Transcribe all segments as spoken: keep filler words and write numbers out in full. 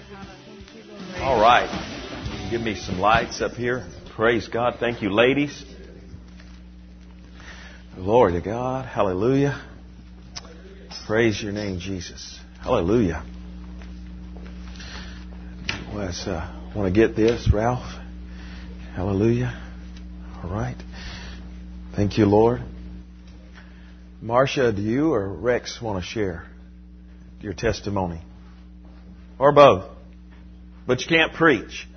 All right. Give me some lights up here. Praise God. Thank you, ladies. Glory to God. Hallelujah. Praise your name, Jesus. Hallelujah. Let's uh, want to get this, Ralph. Hallelujah. All right. Thank you, Lord. Marcia, do you or Rex want to share your testimony? Or both. But you can't preach.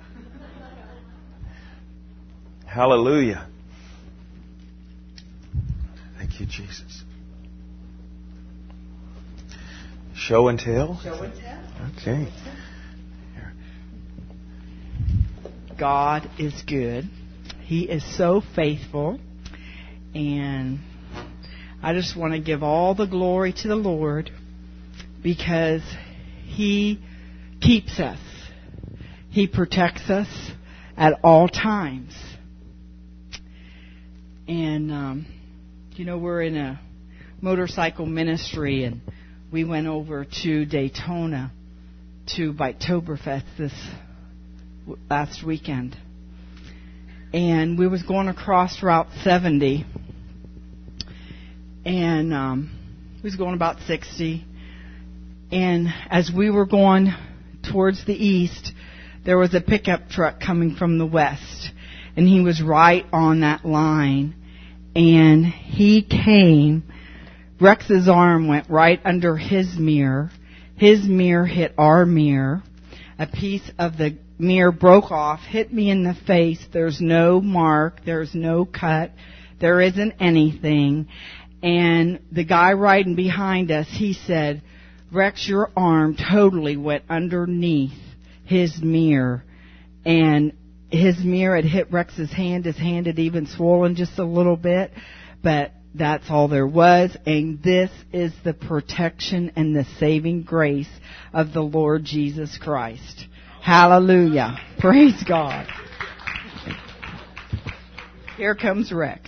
Hallelujah. Thank you, Jesus. Show and tell? Show and tell. Okay. God is good. He is so faithful. And I just want to give all the glory to the Lord because He keeps us. He protects us at all times. And, um, you know, we're in a motorcycle ministry, and we went over to Daytona to Biketoberfest this last weekend. And we was going across Route seventy, and um, we was going about sixty. And as we were going towards the east, there was a pickup truck coming from the west, and he was right on that line. And he came. Rex's arm went right under his mirror. His mirror hit our mirror. A piece of the mirror broke off, hit me in the face. There's no mark. There's no cut. There isn't anything. And the guy riding behind us, he said, Rex, your arm totally went underneath his mirror. And his mirror had hit Rex's hand. His hand had even swollen just a little bit. But that's all there was. And this is the protection and the saving grace of the Lord Jesus Christ. Hallelujah. Praise God. Here comes Rex.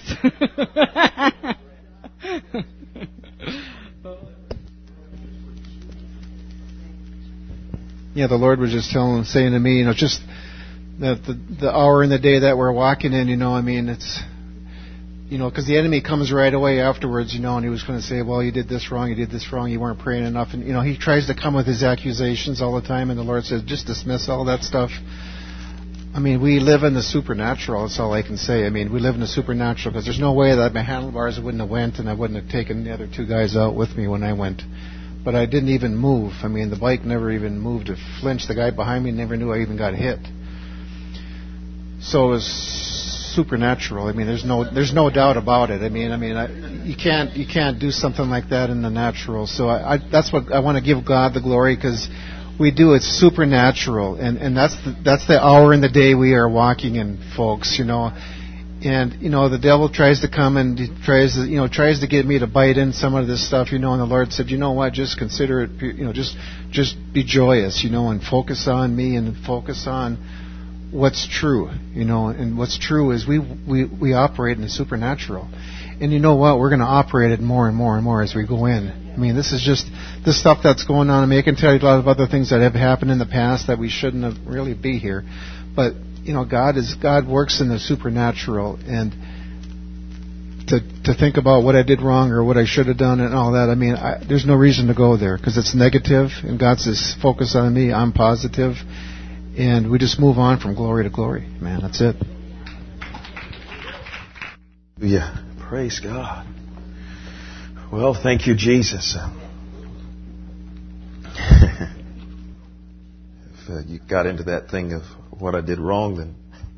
Yeah, the Lord was just telling, saying to me, you know, just that the, the hour in the day that we're walking in, you know, I mean, it's, you know, because the enemy comes right away afterwards, you know, and he was going to say, well, you did this wrong, you did this wrong, you weren't praying enough. And, you know, he tries to come with his accusations all the time, and the Lord says, just dismiss all that stuff. I mean, we live in the supernatural, that's all I can say. I mean, we live in the supernatural, because there's no way that my handlebars wouldn't have went, and I wouldn't have taken the other two guys out with me when I went. But I didn't even move. I mean, the bike never even moved a flinch. The guy behind me never knew I even got hit. So it was supernatural. I mean, there's no there's no doubt about it. I mean, I mean, I, you can't you can't do something like that in the natural. So I, I, that's what I want to give God the glory, because we do it supernatural, and and that's the, that's the hour in the day we are walking in, folks. You know. And, you know, the devil tries to come and he tries to, you know, tries to get me to bite in some of this stuff, you know, and the Lord said, you know what, just consider it, you know, just just be joyous, you know, and focus on me and focus on what's true, you know, and what's true is we, we, we operate in the supernatural. And you know what, we're going to operate it more and more and more as we go in. I mean, this is just the stuff that's going on. I mean, I can tell you a lot of other things that have happened in the past that we shouldn't have really be here. But you know, God is God works in the supernatural, and to to think about what I did wrong or what I should have done and all that. I mean, I, there's no reason to go there, because it's negative, and God says, "Focus on me. I'm positive," and we just move on from glory to glory. Man, that's it. Yeah, praise God. Well, thank you, Jesus. If uh, you got into that thing of what I did wrong, then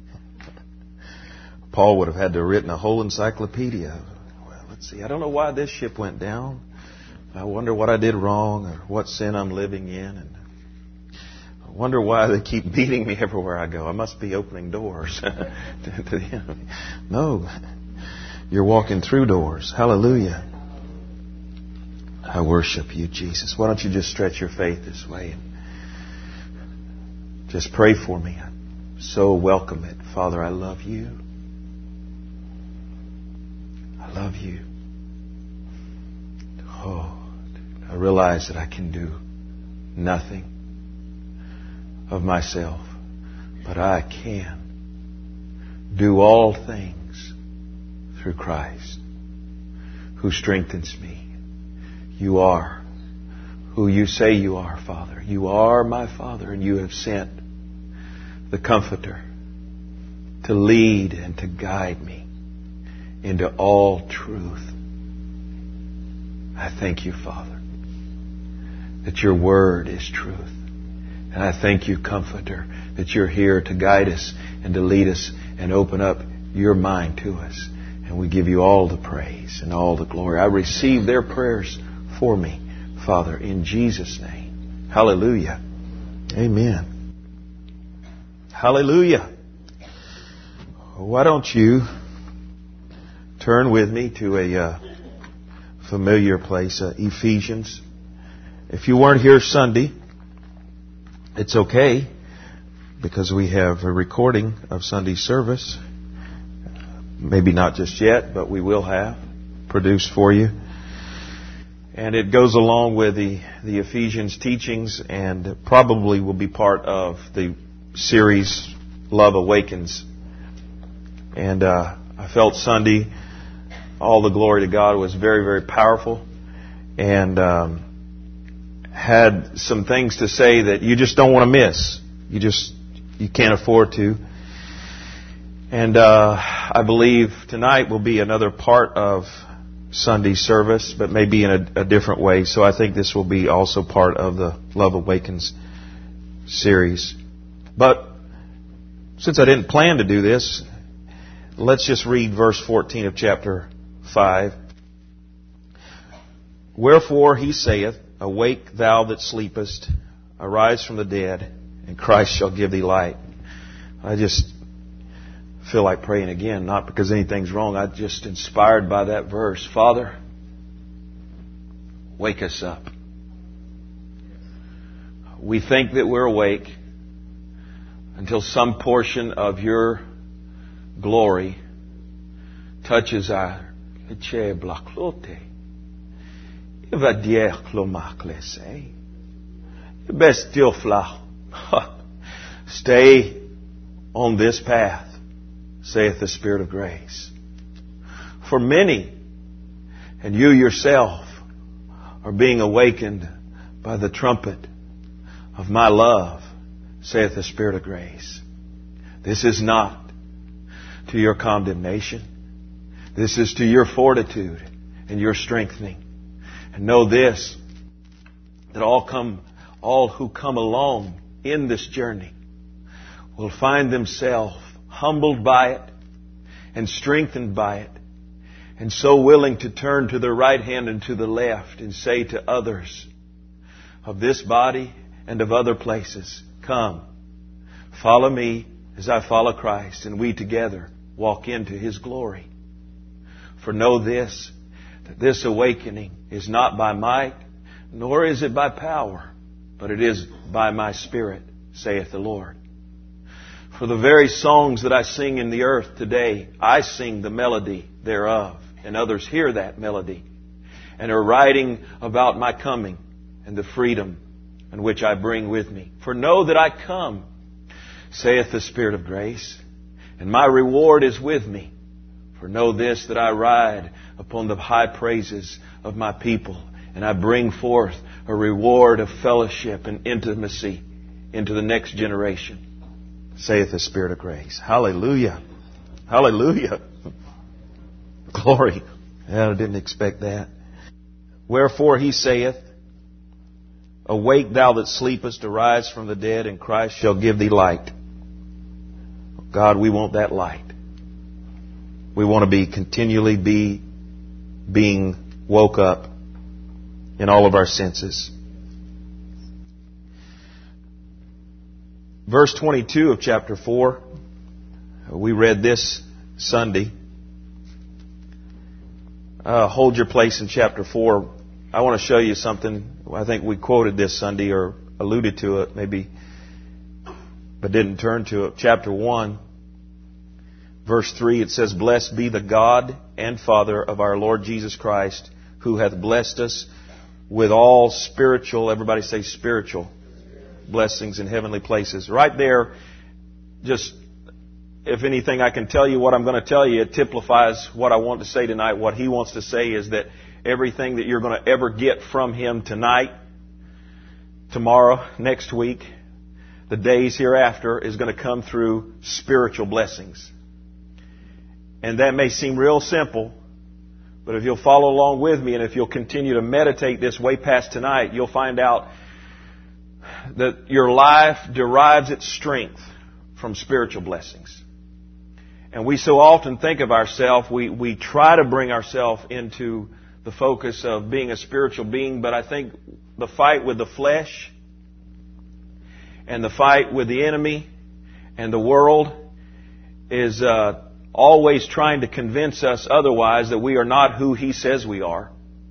Paul would have had to have written a whole encyclopedia. Well, let's see. I don't know why this ship went down. I wonder what I did wrong, or what sin I'm living in, and I wonder why they keep beating me everywhere I go. I must be opening doors to, to the enemy. No, you're walking through doors. Hallelujah. I worship you, Jesus. Why don't you just stretch your faith this way and just pray for me. I so welcome it. Father, I love you. I love you. Oh, I realize that I can do nothing of myself, but I can do all things through Christ who strengthens me. You are who you say you are, Father. You are my Father, and you have sent the Comforter to lead and to guide me into all truth. I thank you, Father, that your word is truth. And I thank you, Comforter, that you're here to guide us and to lead us and open up your mind to us. And we give you all the praise and all the glory. I receive their prayers for me, Father, in Jesus' name. Hallelujah. Amen. Hallelujah. Why don't you turn with me to a uh, familiar place, uh, Ephesians. If you weren't here Sunday, it's okay, because we have a recording of Sunday's service. Maybe not just yet, but we will have produced for you. And it goes along with the, the Ephesians teachings, and probably will be part of the series Love Awakens. And uh, I felt Sunday, all the glory to God, was very, very powerful, and um, had some things to say that you just don't want to miss. You just you can't afford to. And uh, I believe tonight will be another part of Sunday's service, but maybe in a, a different way. So I think this will be also part of the Love Awakens series. But since I didn't plan to do this, let's just read verse fourteen of chapter five. Wherefore he saith, Awake thou that sleepest, arise from the dead, and Christ shall give thee light. I just feel like praying again, not because anything's wrong. I'm just inspired by that verse. Father, wake us up. We think that we're awake until some portion of your glory touches our stay on this path, saith the Spirit of grace. For many, and you yourself, are being awakened by the trumpet of my love, saith the Spirit of grace. This is not to your condemnation. This is to your fortitude and your strengthening. And know this, that all come, all who come along in this journey will find themselves humbled by it and strengthened by it, and so willing to turn to the right hand and to the left and say to others of this body and of other places, come, follow me as I follow Christ, and we together walk into His glory. For know this, that this awakening is not by might, nor is it by power, but it is by my Spirit, saith the Lord. For the very songs that I sing in the earth today, I sing the melody thereof, and others hear that melody and are writing about my coming and the freedom in which I bring with me. For know that I come, saith the Spirit of grace, and my reward is with me. For know this, that I ride upon the high praises of my people, and I bring forth a reward of fellowship and intimacy into the next generation, saith the Spirit of grace. Hallelujah. Hallelujah. Glory. Yeah, I didn't expect that. Wherefore he saith, Awake thou that sleepest, arise from the dead, and Christ shall give thee light. God, we want that light. We want to be continually be being woke up in all of our senses. Verse twenty-two of chapter four, we read this Sunday. Uh, hold your place in chapter four. I want to show you something. I think we quoted this Sunday or alluded to it maybe, but didn't turn to it. Chapter one, verse three, it says, Blessed be the God and Father of our Lord Jesus Christ, who hath blessed us with all spiritual, everybody say spiritual, blessings in heavenly places. Right there, just, if anything I can tell you what I'm going to tell you, it typifies what I want to say tonight. What he wants to say is that everything that you're going to ever get from him tonight, tomorrow, next week, the days hereafter, is going to come through spiritual blessings. And that may seem real simple, but if you'll follow along with me and if you'll continue to meditate this way past tonight, you'll find out that your life derives its strength from spiritual blessings. And we so often think of ourselves, we, we try to bring ourselves into the focus of being a spiritual being, but I think the fight with the flesh and the fight with the enemy and the world is uh, always trying to convince us otherwise, that we are not who he says we are.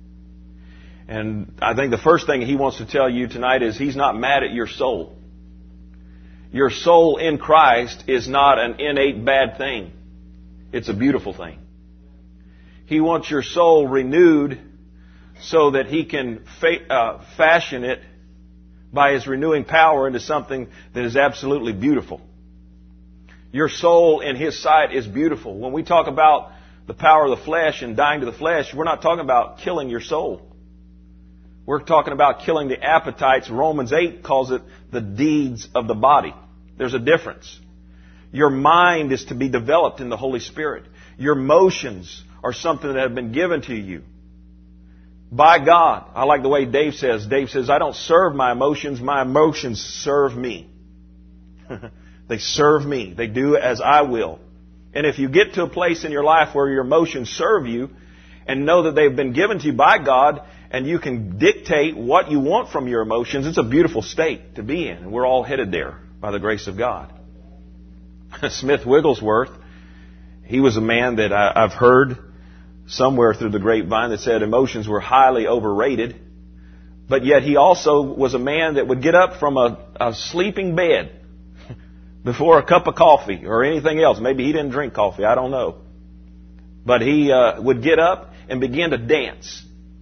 And I think the first thing he wants to tell you tonight is he's not mad at your soul. Your soul in Christ is not an innate bad thing. It's a beautiful thing. He wants your soul renewed so that he can fa- uh, fashion it by his renewing power into something that is absolutely beautiful. Your soul in his sight is beautiful. When we talk about the power of the flesh and dying to the flesh, we're not talking about killing your soul. We're talking about killing the appetites. Romans eight calls it the deeds of the body. There's a difference. Your mind is to be developed in the Holy Spirit. Your emotions are something that have been given to you by God. I like the way Dave says. Dave says, I don't serve my emotions. My emotions serve me. They serve me. They do as I will. And if you get to a place in your life where your emotions serve you and know that they've been given to you by God and you can dictate what you want from your emotions, it's a beautiful state to be in. And we're all headed there by the grace of God. Smith Wigglesworth, he was a man that I, I've heard somewhere through the grapevine that said emotions were highly overrated. But yet he also was a man that would get up from a, a sleeping bed before a cup of coffee or anything else. Maybe he didn't drink coffee. I don't know. But he uh, would get up and begin to dance.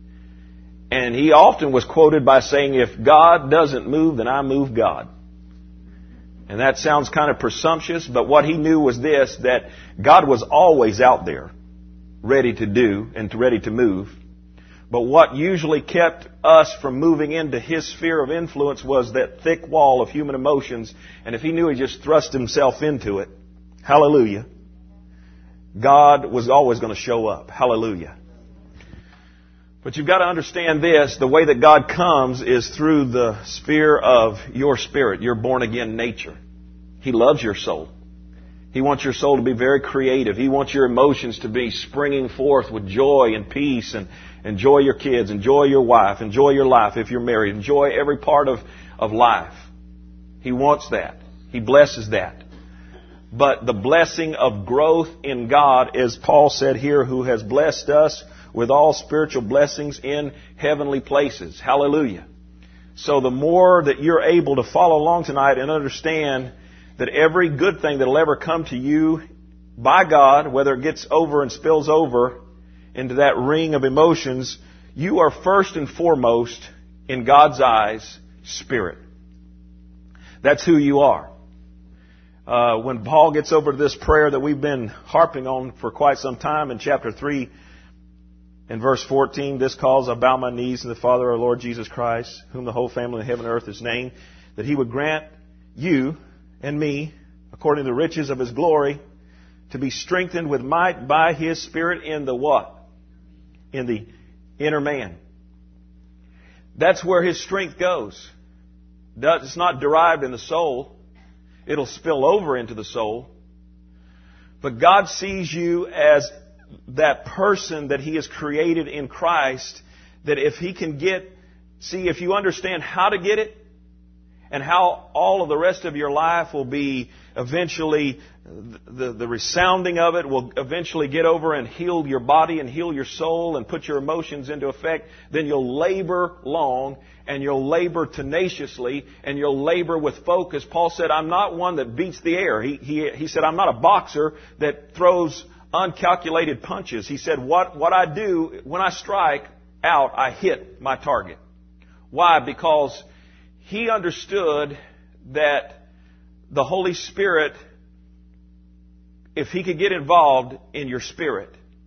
And he often was quoted by saying, if God doesn't move, then I move God. And that sounds kind of presumptuous, but what he knew was this, that God was always out there, ready to do and ready to move. But what usually kept us from moving into his sphere of influence was that thick wall of human emotions. And if he knew he just thrust himself into it, hallelujah, God was always going to show up. Hallelujah. But you've got to understand this, the way that God comes is through the sphere of your spirit, your born-again nature. He loves your soul. He wants your soul to be very creative. He wants your emotions to be springing forth with joy and peace, and enjoy your kids, enjoy your wife, enjoy your life if you're married, enjoy every part of, of life. He wants that. He blesses that. But the blessing of growth in God, as Paul said here, who has blessed us with all spiritual blessings in heavenly places. Hallelujah. So the more that you're able to follow along tonight and understand that every good thing that will ever come to you by God, whether it gets over and spills over into that ring of emotions, you are first and foremost, in God's eyes, spirit. That's who you are. Uh, when Paul gets over to this prayer that we've been harping on for quite some time in chapter three, in verse fourteen, this calls, I bow my knees to the Father, our Lord Jesus Christ, whom the whole family of heaven and earth is named, that he would grant you and me, according to the riches of his glory, to be strengthened with might by his Spirit in the what? In the inner man. That's where his strength goes. It's not derived in the soul. It'll spill over into the soul. But God sees you as that person that he has created in Christ, that if he can get, see, if you understand how to get it, and how all of the rest of your life will be eventually, the, the resounding of it will eventually get over and heal your body and heal your soul and put your emotions into effect, then you'll labor long and you'll labor tenaciously and you'll labor with focus. Paul said, I'm not one that beats the air. He, he, he said, I'm not a boxer that throws uncalculated punches. He said, what, what I do, when I strike out, I hit my target. Why? Because he understood that the Holy Spirit, if He could get involved in your spirit,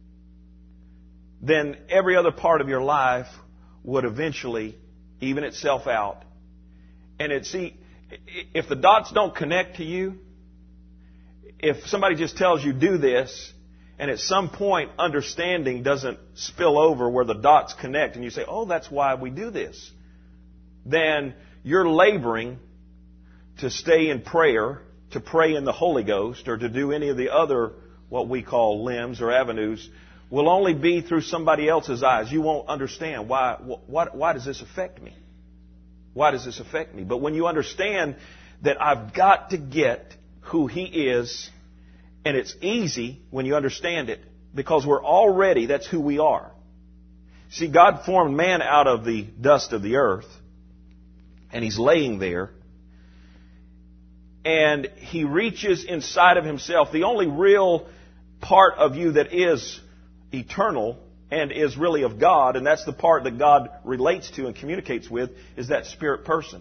then every other part of your life would eventually even itself out. And it, see, if the dots don't connect to you, if somebody just tells you do this, and at some point understanding doesn't spill over where the dots connect, and you say, oh, that's why we do this, then you're laboring to stay in prayer, to pray in the Holy Ghost, or to do any of the other what we call limbs or avenues, will only be through somebody else's eyes. You won't understand why, why, why does this affect me? Why does this affect me? But when you understand that I've got to get who He is, and it's easy when you understand it, because we're already, that's who we are. See, God formed man out of the dust of the earth, and He's laying there, and He reaches inside of Himself. The only real part of you that is eternal and is really of God, and that's the part that God relates to and communicates with, is that spirit person.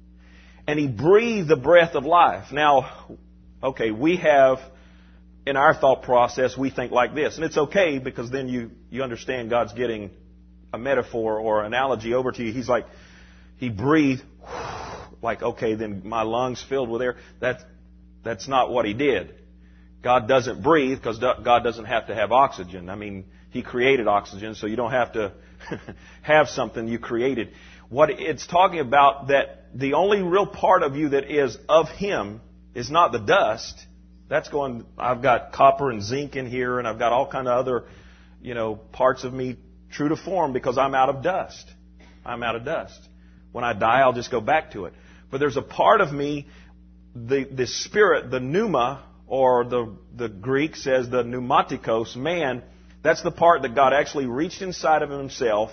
And He breathed the breath of life. Now, okay, we have, in our thought process, we think like this. And it's okay, because then you, you understand God's getting a metaphor or analogy over to you. He's like, He breathed, like, okay, then my lungs filled with air. That's, that's not what He did. God doesn't breathe because God doesn't have to have oxygen. I mean, He created oxygen, so you don't have to have something you created. What it's talking about, that the only real part of you that is of Him is not the dust. That's going, I've got copper and zinc in here, and I've got all kind of other, you know, parts of me true to form, because I'm out of dust. I'm out of dust. When I die, I'll just go back to it. But there's a part of me, the, the spirit, the pneuma, or the, the Greek says the pneumatikos, man, that's the part that God actually reached inside of Himself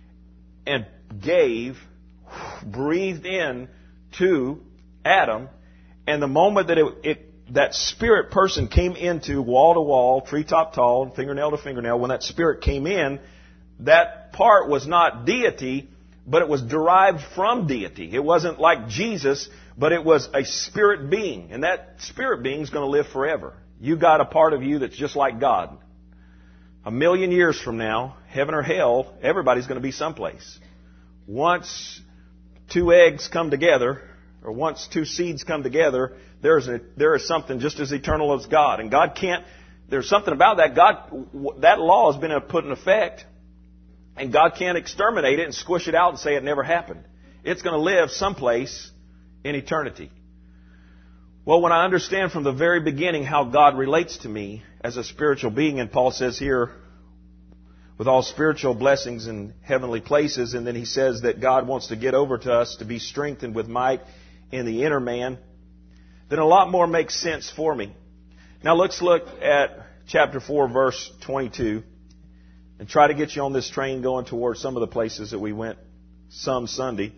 and gave, breathed in to Adam. And the moment that it, it, that spirit person came into wall to wall, treetop tall, fingernail to fingernail, when that spirit came in, that part was not deity, but it was derived from deity. It wasn't like Jesus, but it was a spirit being. And that spirit being is going to live forever. You got a part of you that's just like God. A million years from now, heaven or hell, everybody's going to be someplace. Once two eggs come together, or once two seeds come together, there's a, there is something just as eternal as God. And God can't, there's something about that. God, that law has been put in effect, and God can't exterminate it and squish it out and say it never happened. It's going to live someplace in eternity. Well, when I understand from the very beginning how God relates to me as a spiritual being, and Paul says here, with all spiritual blessings in heavenly places, and then he says that God wants to get over to us to be strengthened with might in the inner man, then a lot more makes sense for me. Now let's look at chapter four, verse twenty-two, and try to get you on this train going towards some of the places that we went some Sunday,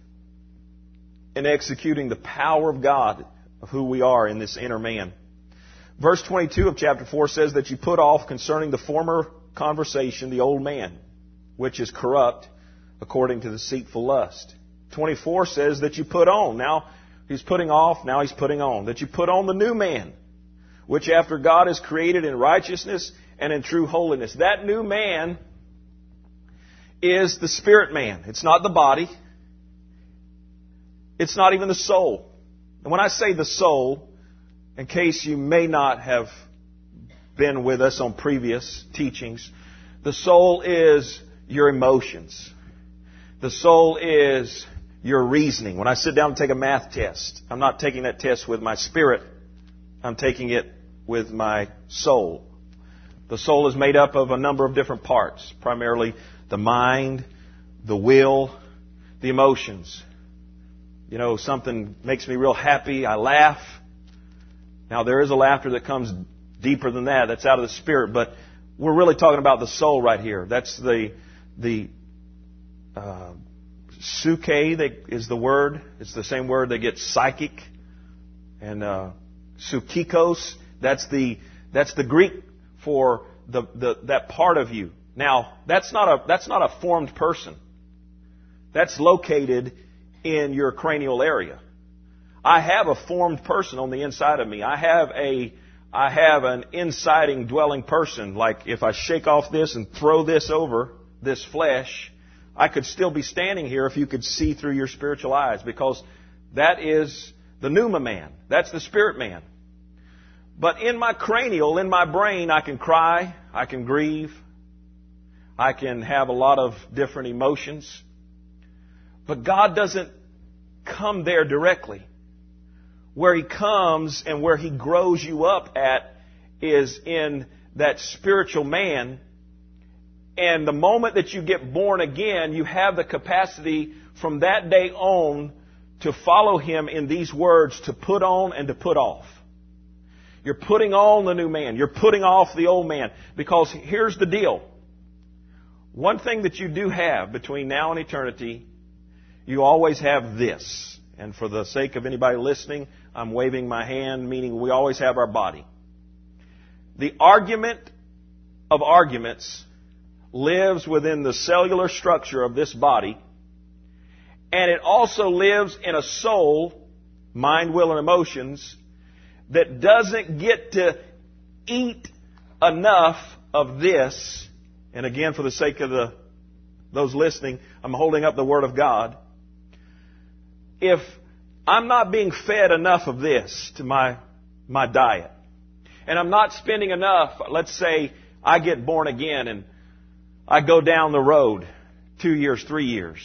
in executing the power of God, of who we are in this inner man. Verse twenty-two of chapter four says that you put off concerning the former conversation the old man, which is corrupt according to deceitful lust. twenty-four says that you put on. Now he's putting off, now he's putting on. That you put on the new man, which after God is created in righteousness and in true holiness. That new man is the spirit man. It's not the body. It's not even the soul. And when I say the soul, in case you may not have been with us on previous teachings, the soul is your emotions. The soul is your reasoning. When I sit down and take a math test, I'm not taking that test with my spirit. I'm taking it with my soul. The soul is made up of a number of different parts, primarily the mind, the will, the emotions. You know, something makes me real happy, I laugh. Now, there is a laughter that comes deeper than that. That's out of the spirit. But we're really talking about the soul right here. That's the the uh, suke that is the word. It's the same word that gets psychic. And uh, psychikos, that's the that's the Greek for the, the that part of you. Now, that's not a that's not a formed person. That's located in your cranial area. I have a formed person on the inside of me. I have a, I have an inciting, dwelling person. Like if I shake off this and throw this over this flesh, I could still be standing here if you could see through your spiritual eyes, because that is the pneuma man. That's the spirit man. But in my cranial, in my brain, I can cry, I can grieve, I can have a lot of different emotions. But God doesn't come there directly. Where He comes and where He grows you up at is in that spiritual man. And the moment that you get born again, you have the capacity from that day on to follow Him in these words, to put on and to put off. You're putting on the new man. You're putting off the old man. Because here's the deal. One thing that you do have between now and eternity, you always have this. And for the sake of anybody listening, I'm waving my hand, meaning we always have our body. The argument of arguments lives within the cellular structure of this body, and it also lives in a soul, mind, will, and emotions, that doesn't get to eat enough of this. And again, for the sake of the those listening, I'm holding up the Word of God. If I'm not being fed enough of this to my my diet, and I'm not spending enough, let's say I get born again and I go down the road two years, three years,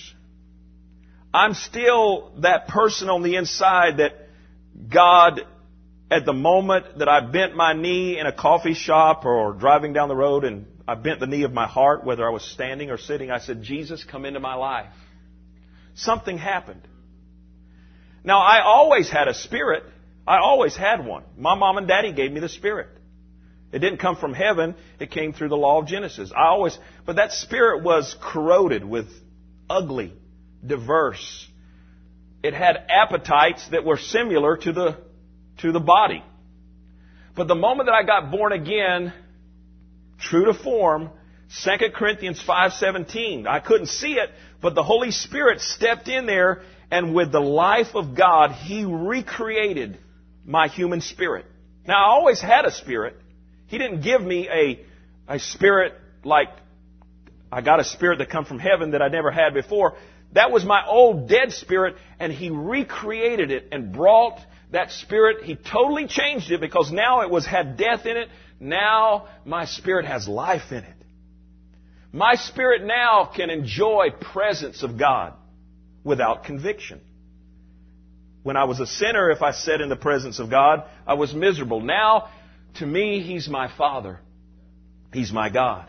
I'm still that person on the inside that God, at the moment that I bent my knee in a coffee shop or driving down the road and I bent the knee of my heart, whether I was standing or sitting, I said, Jesus, come into my life. Something happened. Now, I always had a spirit. I always had one. My mom and daddy gave me the spirit. It didn't come from heaven. It came through the law of Genesis. I always, but that spirit was corroded with ugly, diverse. It had appetites that were similar to the, to the body. But the moment that I got born again, true to form, Second Corinthians five seventeen, I couldn't see it, but the Holy Spirit stepped in there, and with the life of God, He recreated my human spirit. Now, I always had a spirit. He didn't give me a, a spirit like, I got a spirit that come from heaven that I never had before. That was my old dead spirit, and He recreated it and brought that spirit. He totally changed it, because now it was had death in it. Now my spirit has life in it. My spirit now can enjoy presence of God without conviction. When I was a sinner, if I sat in the presence of God, I was miserable. Now, to me, He's my Father. He's my God.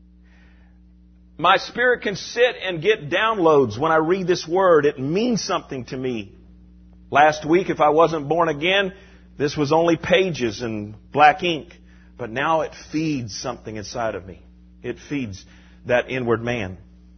My spirit can sit and get downloads when I read this Word. It means something to me. Last week, if I wasn't born again, this was only pages and black ink. But now it feeds something inside of me. It feeds that inward man.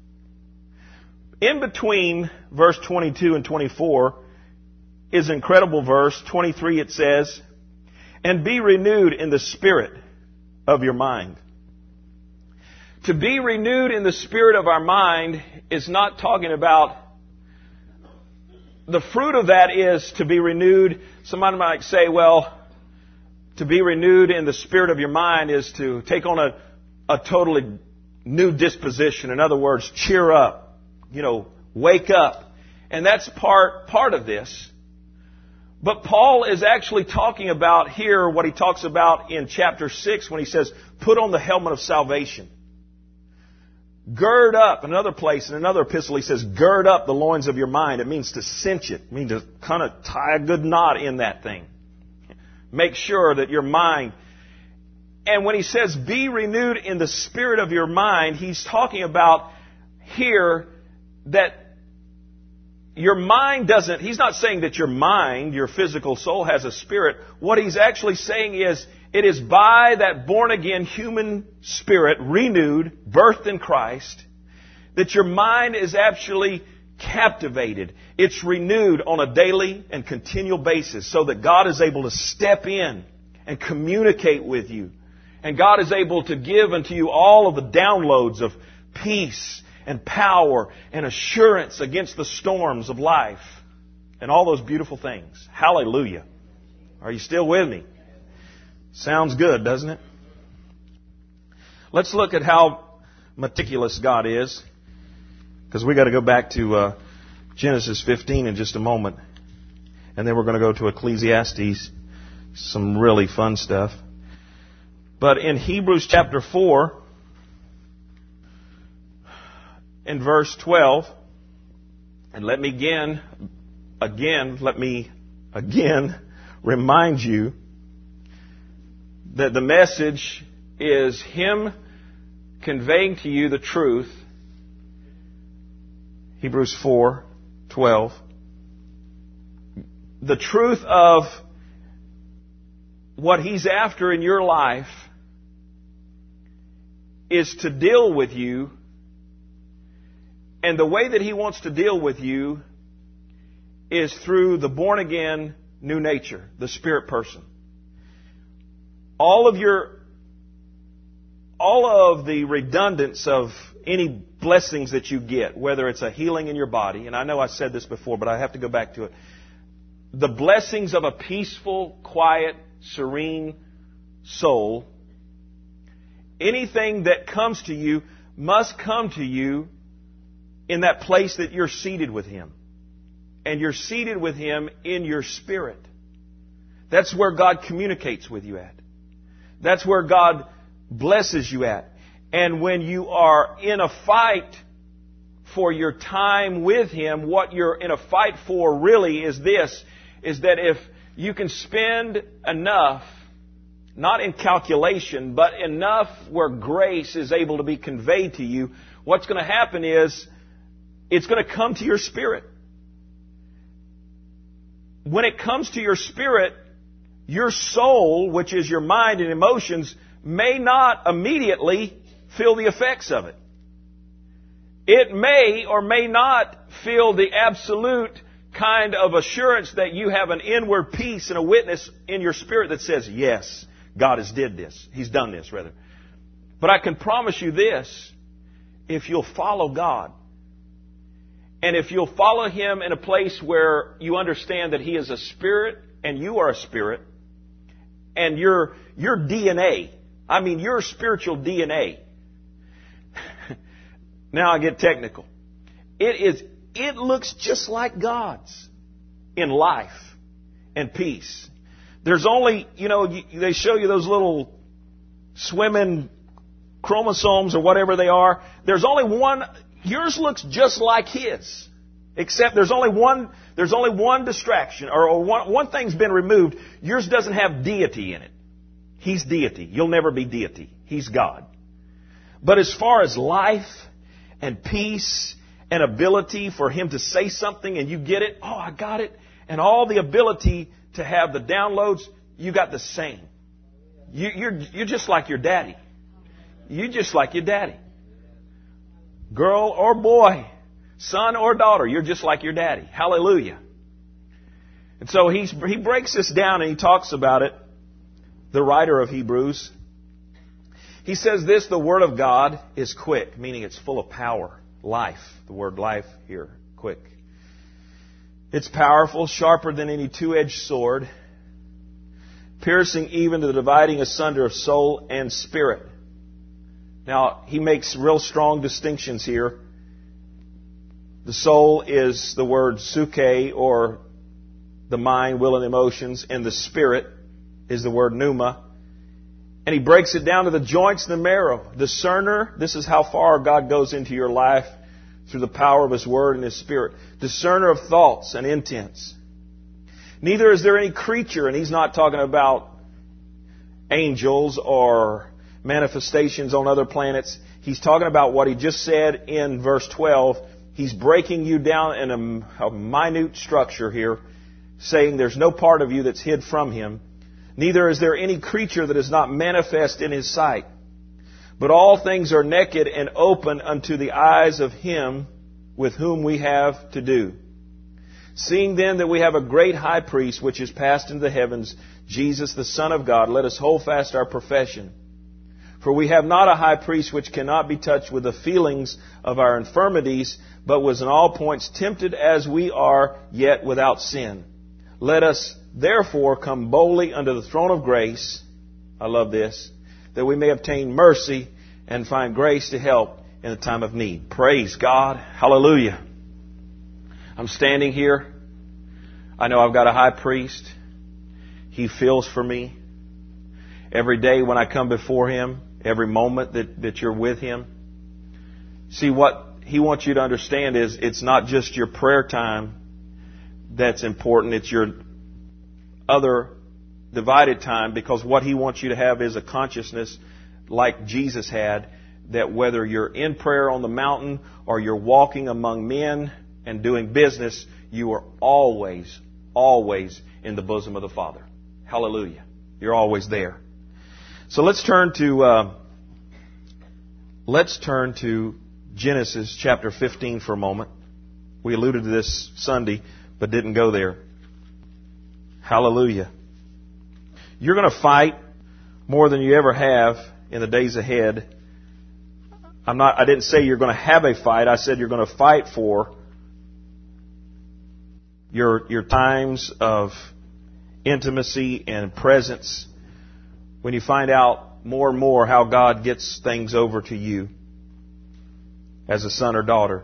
In between verse twenty-two and twenty-four is an incredible verse. twenty-three it says, and be renewed in the spirit of your mind. To be renewed in the spirit of our mind is not talking about, the fruit of that is to be renewed. Somebody might say, well, to be renewed in the spirit of your mind is to take on a, a totally new disposition. In other words, cheer up, you know, wake up. And that's part, part of this. But Paul is actually talking about here what he talks about in chapter six when he says, put on the helmet of salvation. Gird up. In another place, in another epistle, he says, gird up the loins of your mind. It means to cinch it. It means to kind of tie a good knot in that thing. Make sure that your mind... And when he says, be renewed in the spirit of your mind, he's talking about here that your mind doesn't... He's not saying that your mind, your physical soul, has a spirit. What he's actually saying is, it is by that born-again human spirit, renewed, birthed in Christ, that your mind is actually captivated. It's renewed on a daily and continual basis so that God is able to step in and communicate with you. And God is able to give unto you all of the downloads of peace and power and assurance against the storms of life. and all those beautiful things. Hallelujah. Are you still with me? Sounds good, doesn't it? Let's look at how meticulous God is, because we got to go back to uh, Genesis fifteen in just a moment, and then we're going to go to Ecclesiastes, some really fun stuff. But in Hebrews chapter four, in verse twelve, and let me again, again, let me again remind you that the message is Him conveying to you the truth. Hebrews four twelve. The truth of what He's after in your life is to deal with you. And the way that He wants to deal with you is through the born-again new nature, the spirit person. All of your, all of the redundance of any blessings that you get, whether it's a healing in your body, and I know I said this before, but I have to go back to it. The blessings of a peaceful, quiet, serene soul, anything that comes to you must come to you in that place that you're seated with Him. And you're seated with Him in your spirit. That's where God communicates with you at. That's where God blesses you at. And when you are in a fight for your time with Him, what you're in a fight for really is this, is that if you can spend enough, not in calculation, but enough where grace is able to be conveyed to you, what's going to happen is it's going to come to your spirit. When it comes to your spirit, your soul, which is your mind and emotions, may not immediately feel the effects of it. It may or may not feel the absolute kind of assurance that you have an inward peace and a witness in your spirit that says, yes, God has did this. He's done this, rather. But I can promise you this, if you'll follow God, and if you'll follow Him in a place where you understand that He is a spirit and you are a spirit, and your your D N A, I mean your spiritual D N A. Now I get technical. It is it looks just like God's in life and peace. There's only, you know, they show you those little swimming chromosomes or whatever they are. There's only one. Yours looks just like His, except there's only one. There's only one distraction, or, or one, one thing's been removed. Yours doesn't have deity in it. He's deity. You'll never be deity. He's God. But as far as life and peace and ability for Him to say something and you get it, oh, I got it, and all the ability to have the downloads, you got the same. You, you're you're just like your daddy. You're just like your daddy. Girl or boy, son or daughter, you're just like your daddy. Hallelujah. And so he's, he breaks this down and he talks about it, the writer of Hebrews. He says this, the Word of God is quick, meaning it's full of power, life. The word life here, quick. It's powerful, sharper than any two-edged sword, piercing even to the dividing asunder of soul and spirit. Now, he makes real strong distinctions here. The soul is the word suke, or the mind, will, and emotions, and the spirit is the word pneuma. And he breaks it down to the joints and the marrow. Discerner, this is how far God goes into your life through the power of His Word and His Spirit. Discerner of thoughts and intents. Neither is there any creature, and he's not talking about angels or manifestations on other planets. He's talking about what he just said in verse twelve. He's breaking you down in a, a minute structure here, saying there's no part of you that's hid from Him. Neither is there any creature that is not manifest in His sight. But all things are naked and open unto the eyes of Him with whom we have to do. Seeing then that we have a great high priest which is passed into the heavens, Jesus the Son of God, let us hold fast our profession. For we have not a high priest which cannot be touched with the feelings of our infirmities, but was in all points tempted as we are, yet without sin. Let us therefore come boldly unto the throne of grace, I love this, that we may obtain mercy and find grace to help in the time of need. Praise God. Hallelujah. I'm standing here. I know I've got a high priest. He feels for me. Every day when I come before Him, every moment that, that you're with Him. See, what He wants you to understand is it's not just your prayer time that's important. It's your other divided time, because what He wants you to have is a consciousness like Jesus had, that whether you're in prayer on the mountain or you're walking among men and doing business, you are always, always in the bosom of the Father. Hallelujah. You're always there. So let's turn to uh, let's turn to Genesis chapter fifteen for a moment. We alluded to this Sunday, but didn't go there. Hallelujah. You're going to fight more than you ever have in the days ahead. I'm not, I didn't say you're going to have a fight. I said you're going to fight for your, your times of intimacy and presence when you find out more and more how God gets things over to you as a son or daughter.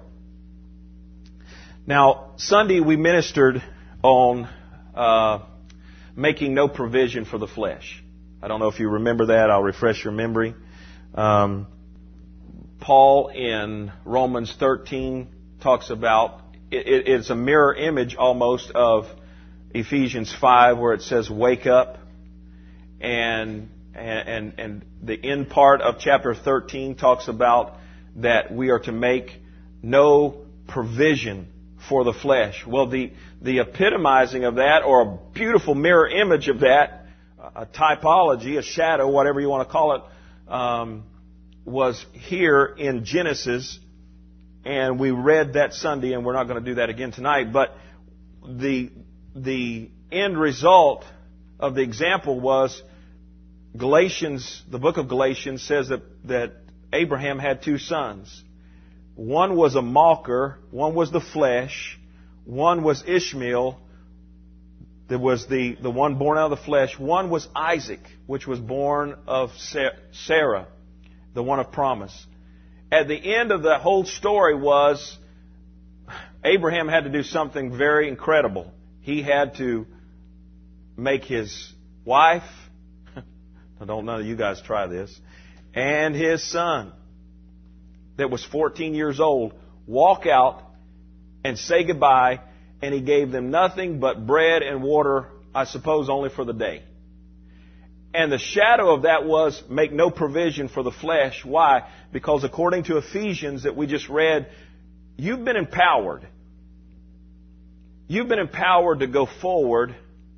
Now, Sunday we ministered on uh, making no provision for the flesh. I don't know if you remember that. I'll refresh your memory. Um, Paul in Romans thirteen talks about, it, it's a mirror image almost of Ephesians five, where it says, wake up. And, and, and the end part of chapter thirteen talks about that we are to make no provision for the flesh. Well, the, the epitomizing of that, or a beautiful mirror image of that, a typology, a shadow, whatever you want to call it, um, was here in Genesis, and we read that Sunday, and we're not going to do that again tonight. But the the end result of the example was Galatians. The book of Galatians says that that Abraham had two sons. One was a mocker, one was the flesh, one was Ishmael. There was the, the one born out of the flesh. One was Isaac, which was born of Sarah, the one of promise. At the end of the whole story was Abraham had to do something very incredible. He had to make his wife, I don't know, you guys try this, and his son, that was fourteen years old, walk out and say goodbye. And he gave them nothing but bread and water, I suppose only for the day. And the shadow of that was make no provision for the flesh. Why? Because according to Ephesians that we just read, you've been empowered. You've been empowered to go forward.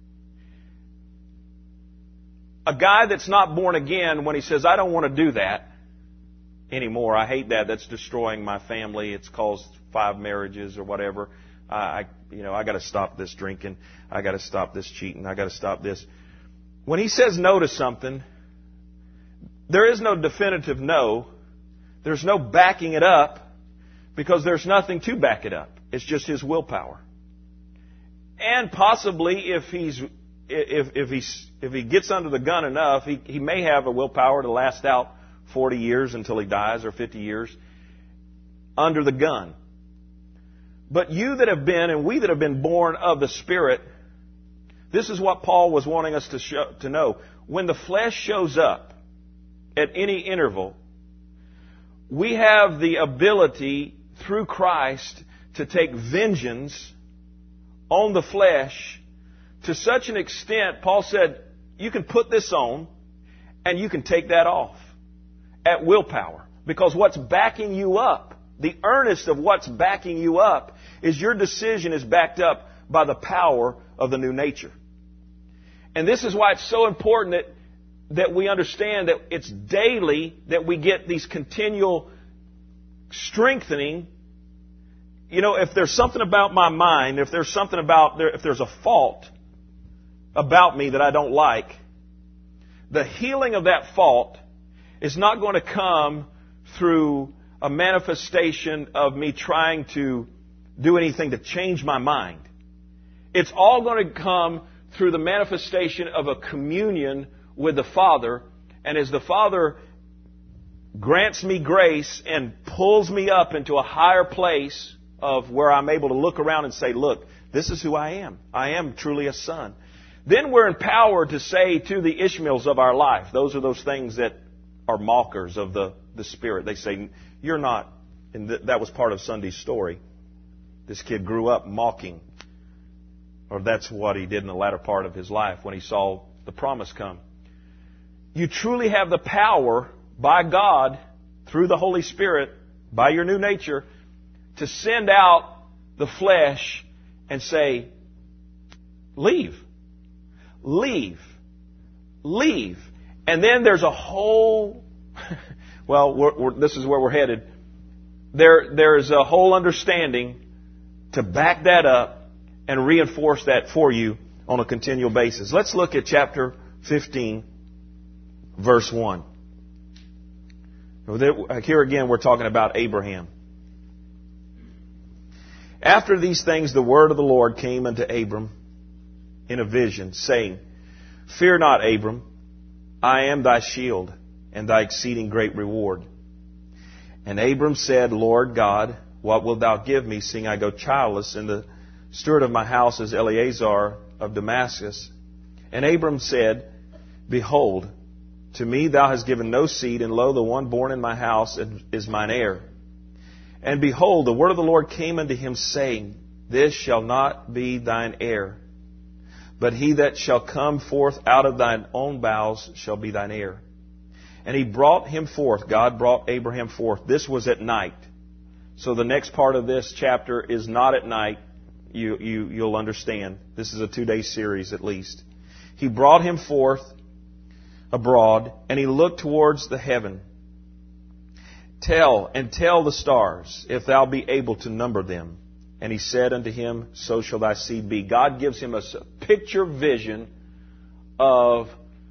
A guy that's not born again, when he says, I don't want to do that anymore, I hate that, that's destroying my family, it's caused five marriages or whatever. I, you know, I got to stop this drinking. I got to stop this cheating. I got to stop this. When he says no to something, there is no definitive no. There's no backing it up, because there's nothing to back it up. It's just his willpower. And possibly if he's if if he's if he gets under the gun enough, he he may have a willpower to last out forty years until he dies, or fifty years under the gun. But you that have been, and we that have been born of the Spirit, this is what Paul was wanting us to show, to know. When the flesh shows up at any interval, we have the ability through Christ to take vengeance on the flesh to such an extent, Paul said, you can put this on and you can take that off at willpower. Because what's backing you up, the earnest of what's backing you up, is your decision is backed up by the power of the new nature. And this is why it's so important that, that we understand that it's daily that we get these continual strengthening. You know, if there's something about my mind, if there's something about, if there's a fault about me that I don't like, the healing of that fault is not going to come through a manifestation of me trying to do anything to change my mind. It's all going to come through the manifestation of a communion with the Father. And as the Father grants me grace and pulls me up into a higher place of where I'm able to look around and say, look, this is who I am. I am truly a son. Then we're empowered to say to the Ishmaels of our life, those are those things that are mockers of the, the Spirit. They say, you're not, and th- that was part of Sunday's story. This kid grew up mocking, or that's what he did in the latter part of his life when he saw the promise come. You truly have the power by God, through the Holy Spirit, by your new nature, to send out the flesh and say, leave. Leave. Leave. And then there's a whole, well, we're, we're, this is where we're headed. There, there's a whole understanding to back that up and reinforce that for you on a continual basis. Let's look at chapter fifteen, verse one. Here again, we're talking about Abraham. After these things, the word of the Lord came unto Abram in a vision, saying, Fear not, Abram, I am thy shield and thy exceeding great reward. And Abram said, Lord God, what wilt thou give me, seeing I go childless, and the steward of my house is Eleazar of Damascus? And Abram said, Behold, to me thou hast given no seed, and lo, the one born in my house is mine heir. And behold, the word of the Lord came unto him, saying, This shall not be thine heir, but he that shall come forth out of thine own bowels shall be thine heir. And he brought him forth. God brought Abraham forth. This was at night. So the next part of this chapter is not at night. You, you, you'll understand. This is a two-day series at least. He brought him forth abroad, and he looked towards the heaven. Tell, and tell the stars, if thou be able to number them. And he said unto him, So shall thy seed be. God gives him a picture vision of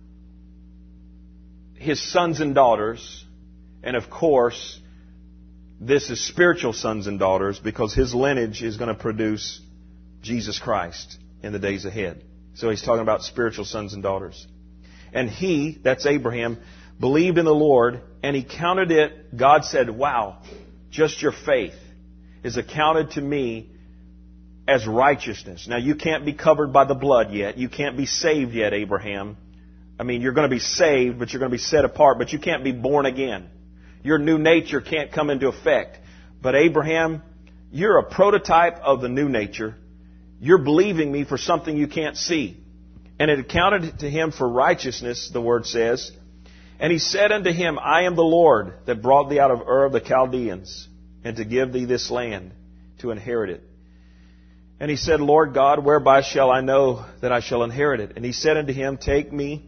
his sons and daughters. And of course, this is spiritual sons and daughters, because his lineage is going to produce Jesus Christ in the days ahead. So he's talking about spiritual sons and daughters. And he, that's Abraham, believed in the Lord, and he counted it. God said, wow, just your faith is accounted to me as righteousness. Now, you can't be covered by the blood yet. You can't be saved yet, Abraham. I mean, you're going to be saved, but you're going to be set apart, but you can't be born again. Your new nature can't come into effect. But Abraham, you're a prototype of the new nature. You're believing me for something you can't see. And it accounted to him for righteousness, the word says. And he said unto him, I am the Lord that brought thee out of Ur of the Chaldeans, and to give thee this land to inherit it. And he said, Lord God, whereby shall I know that I shall inherit it? And he said unto him, Take me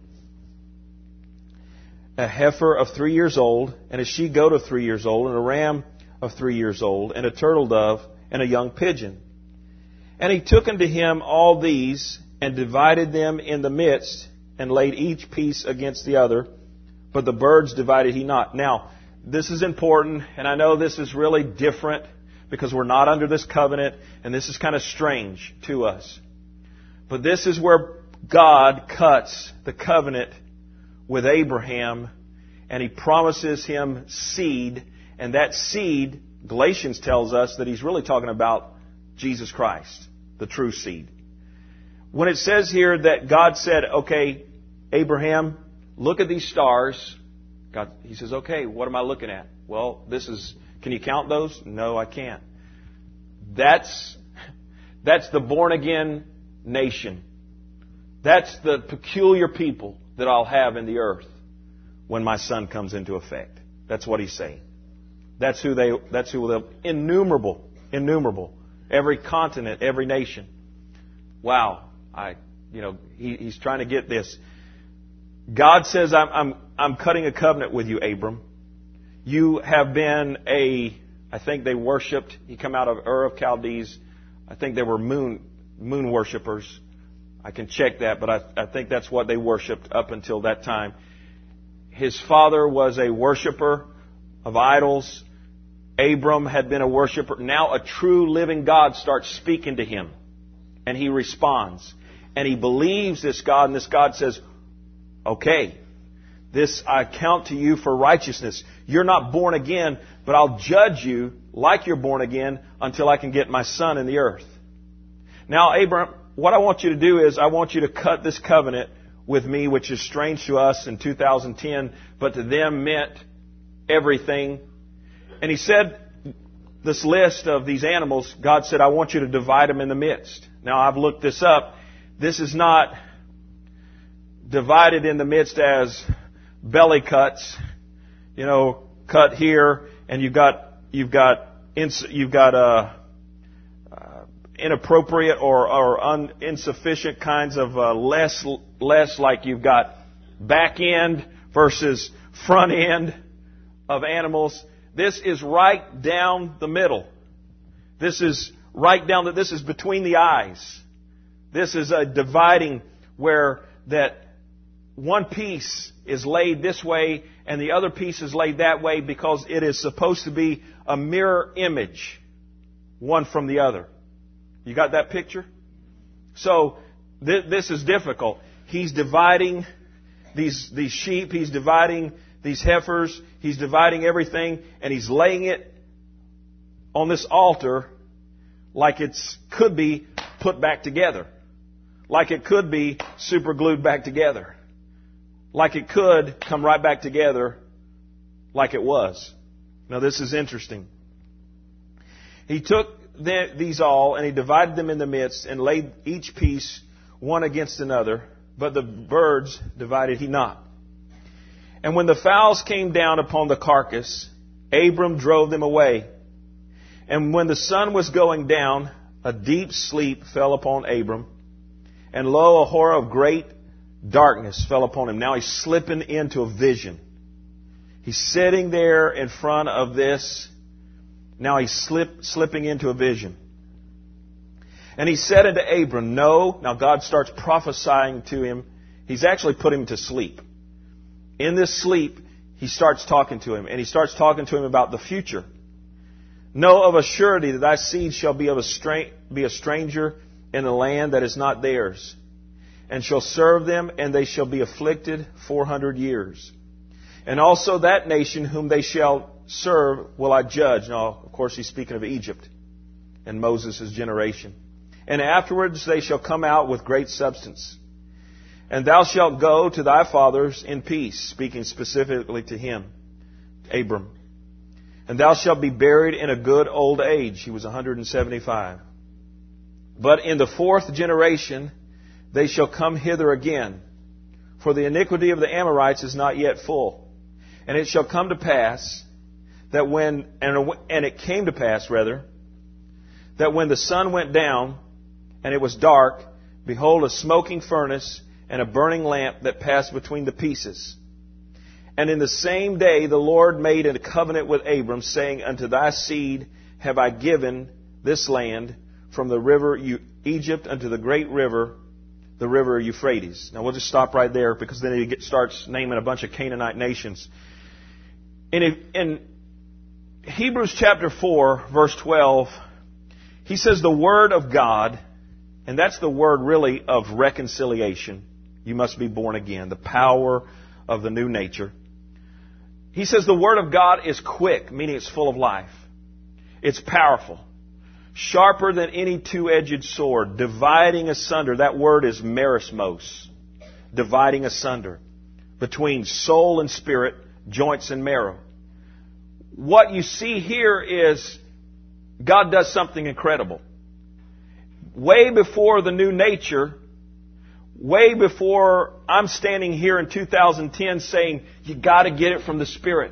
a heifer of three years old, and a she-goat of three years old, and a ram of three years old, and a turtle dove, and a young pigeon. And he took unto him all these, and divided them in the midst, and laid each piece against the other. But the birds divided he not. Now, this is important, and I know this is really different, because we're not under this covenant, and this is kind of strange to us. But this is where God cuts the covenant with Abraham, and he promises him seed, and that seed, Galatians tells us that he's really talking about Jesus Christ, the true seed. When it says here that God said, okay, Abraham, look at these stars. God, he says, okay, what am I looking at? Well, this is, can you count those? No, I can't. That's, that's the born again nation. That's the peculiar people that I'll have in the earth when my son comes into effect. That's what he's saying. That's who they, that's who they'll, innumerable, innumerable. Every continent, every nation. Wow. I, you know, he, he's trying to get this. God says, I'm, I'm, I'm cutting a covenant with you, Abram. You have been a, I think they worshipped, he come out of Ur of Chaldees. I think they were moon, moon worshippers. I can check that, but I, I think that's what they worshipped up until that time. His father was a worshiper of idols. Abram had been a worshiper. Now a true living God starts speaking to him. And he responds. And he believes this God. And this God says, okay, this I count to you for righteousness. You're not born again, but I'll judge you like you're born again until I can get my son in the earth. Now, Abram, what I want you to do is I want you to cut this covenant with me, which is strange to us in two thousand ten, but to them meant everything. And he said, this list of these animals, God said, I want you to divide them in the midst. Now, I've looked this up. This is not divided in the midst as belly cuts, you know, cut here, and you've got you've got you've got uh, uh, inappropriate or or un, insufficient kinds of uh, less less like you've got back end versus front end of animals. This is right down the middle. This is right down the, this is between the eyes. This is a dividing where that one piece is laid this way and the other piece is laid that way because it is supposed to be a mirror image, one from the other. You got that picture? So th- this is difficult. He's dividing these these sheep. He's dividing these heifers. He's dividing everything, and he's laying it on this altar like it's could be put back together, like it could be super glued back together, like it could come right back together like it was. Now this is interesting. He took the, these all and he divided them in the midst and laid each piece one against another, but the birds divided he not. And when the fowls came down upon the carcass, Abram drove them away. And when the sun was going down, a deep sleep fell upon Abram. And lo, a horror of great darkness fell upon him. Now he's slipping into a vision. He's sitting there in front of this. Now he's slip, slipping into a vision. And he said unto Abram, no. Now God starts prophesying to him. He's actually put him to sleep. In this sleep, he starts talking to him. And he starts talking to him about the future. Know of a surety that thy seed shall be of a stra- be a stranger in a land that is not theirs, and shall serve them, and they shall be afflicted four hundred years. And also that nation whom they shall serve will I judge. Now, of course, he's speaking of Egypt and Moses' generation. And afterwards they shall come out with great substance. And thou shalt go to thy fathers in peace, speaking specifically to him, Abram. And thou shalt be buried in a good old age. He was one hundred seventy-five. But in the fourth generation they shall come hither again, for the iniquity of the Amorites is not yet full. And it shall come to pass that when, and, and it came to pass rather, that when the sun went down and it was dark, behold, a smoking furnace and a burning lamp that passed between the pieces. And in the same day the Lord made a covenant with Abram, saying, unto thy seed have I given this land, from the river Egypt unto the great river, the river Euphrates. Now we'll just stop right there, because then he starts naming a bunch of Canaanite nations. In, in Hebrews chapter four, verse twelve, he says the word of God, and that's the word really of reconciliation. You must be born again, the power of the new nature. He says the word of God is quick, meaning it's full of life. It's powerful. Sharper than any two-edged sword, dividing asunder. That word is merismos, dividing asunder, between soul and spirit, joints and marrow. What you see here is God does something incredible. Way before the new nature, way before I'm standing here in two thousand ten saying, you got to get it from the Spirit.